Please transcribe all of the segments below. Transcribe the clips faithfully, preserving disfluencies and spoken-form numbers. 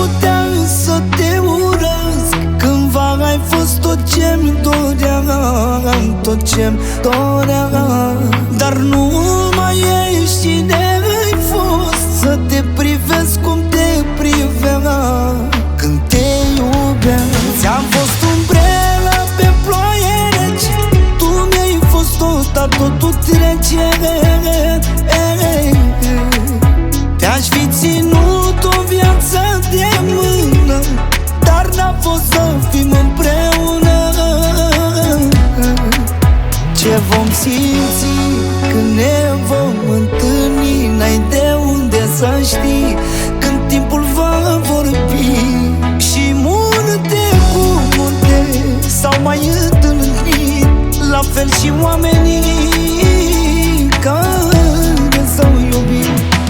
putea să te urăsc. Cândva ai fost tot ce-mi doream, tot ce-mi doream. Dar nu mai ești cine ai fost, să te privesc cum te privea când te iubeam. Ți-am fost umbrela pe ploaie rece, tu mi-ai fost tot, dar totul trece. Te-aș fi ținut o viață de mână, dar n-a fost să fim împreună. Ce vom simți când ne vom întâlni, n-ai de unde să știi când timpul va vorbi. Și munte cu munte s-au mai întâlnit, la fel și oamenii care s-au iubit.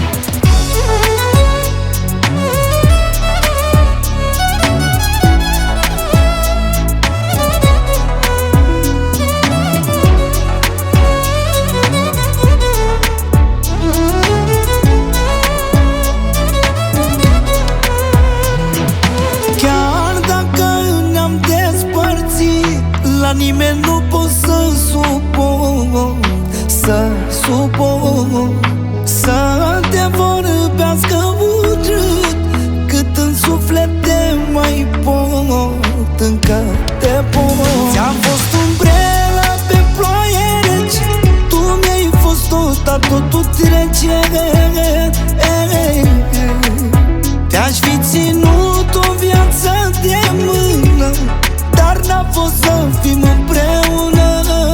Nimeni nu pot să suport, să suport, să te vorbească urât, cât în suflet te mai pot, încă te pot. Ți-am fost umbrela pe ploaie rece, tu mi-ai fost tot, dar totul trece. Te-aș fi ținut o viață de mână, dar n-a fost să fim împreună.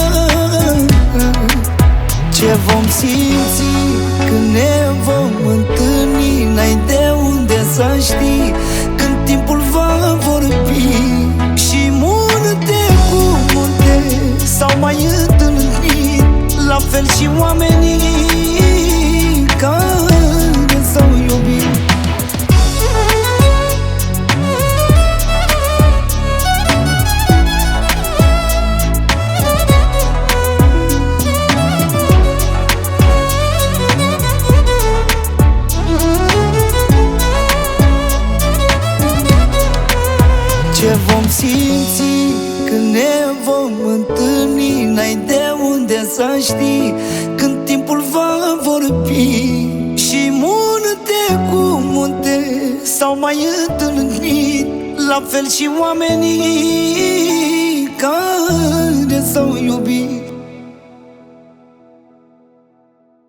Ce vom simți când ne vom întâlni, n-ai de unde să știi când timpul va vorbi. Și munte cu munte s-au mai întâlnit, la fel și oamenii care s-au iubit. Ce vom simți când ne vom întâlni, n-ai de unde să știi când timpul va vorbi. Și munte cu munte s-au mai întâlnit, la fel și oamenii care s-au iubit.